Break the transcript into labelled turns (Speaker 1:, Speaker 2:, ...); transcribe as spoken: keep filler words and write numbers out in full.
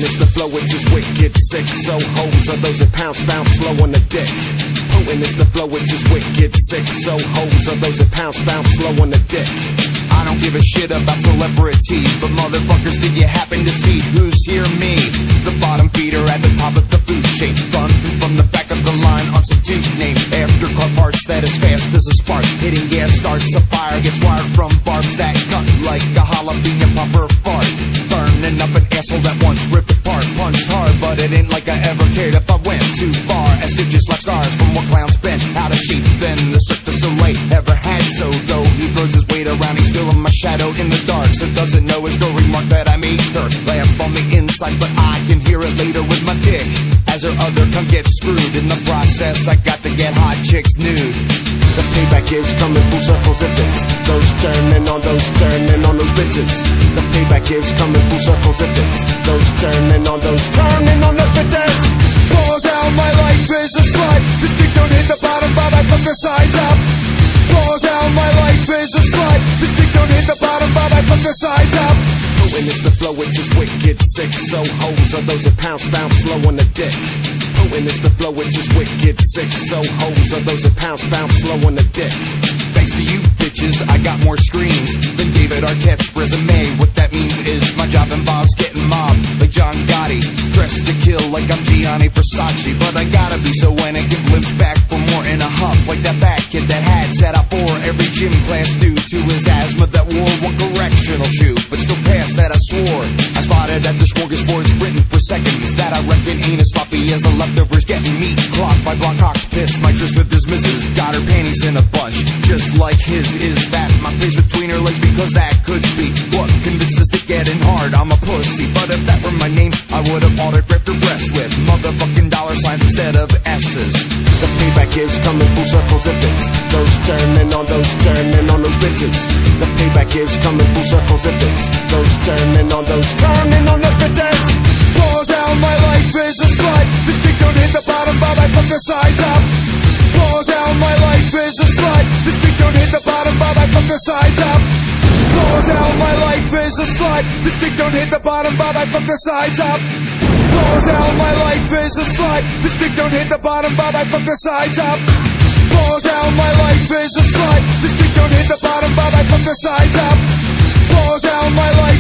Speaker 1: is the flow, it's just wicked sick. So hoes are those that pounce, bounce slow on the dick. Potent is the flow, it's just wicked sick. So hoes are those that pounce, bounce slow on the dick.
Speaker 2: I don't give a shit about celebrity, but motherfuckers, did you happen to see who's here? Me, the bottom feeder at the top of the food chain, fun from the back of the line on some dude named after car parts that is fast as a spark. Hitting gas starts a fire, gets wired from barbs that cut like a jalapeno popper fart. Burning up an asshole that once ripped apart, punched hard, but it ain't like I ever cared if I went too far. As stitches left scars from what clowns bent out of shape than the Cirque du Soleil ever had. So though he throws his weight around, he's still in my shadow in the dark. So doesn't know his girl remark that I made her laugh on the inside, but I can hear it later with my dick as her other cunt gets screwed. In the process, I got to get hot chicks nude.
Speaker 1: The payback is coming full circles if it's those turning on those turning on those bitches. The payback is coming full circles if it's those turning on those turning on those bitches.
Speaker 3: Balls out, my life is a slide. This dick don't hit the bottom, but I fuck the sides up. Balls out, my life is a slide. This dick don't hit the bottom, but I fuck the sides up.
Speaker 1: Potent is the flow, it's just wicked sick. So hoes are those that pounce, bounce slow on the dick. Potent is the flow, it's just wicked sick. So hoes are those that pounce, bounce slow on the dick.
Speaker 2: Thanks to you bitches, I got more screams than David Arquette's resume. What that means is my job involves getting mobbed like John Gotti, dressed to kill like I'm Gianni Versace. But I gotta be so when I give limbs back for more in a hump, like that fat kid that had set up for every gym class due to his asthma that wore one correctional shoe, but still passed that I swore. I spotted at the smorgasbord's written for seconds that I reckon ain't as sloppy as the leftovers getting meat clocked by Block Hawk's piss. My tryst with his missus got her panties in a bunch, just like his. Is that my face between her legs? Because that could be what convinced us to getting hard. I'm a pussy, but if that were my name, I would have autographed her breast with motherfucking dollar signs instead of S's.
Speaker 1: The payback is coming full circles if it's those turning on those turning on those bitches. The payback is coming full circles if it's those turning on those turning on those bitches.
Speaker 3: Balls out, my life is a slide. This dick don't hit the bottom, but I fuck the sides up. Balls out, my life is a slide. This dick don't hit the bottom, but I fuck the sides up. Balls out, my life is a slide. This dick don't hit the bottom, but I fuck the sides up. Balls out, my life is a slide. This dick don't hit the bottom, but I fuck the sides up. Balls out, my life is a slide. This dick don't hit the bottom, but I fuck the sides up. Balls out, my life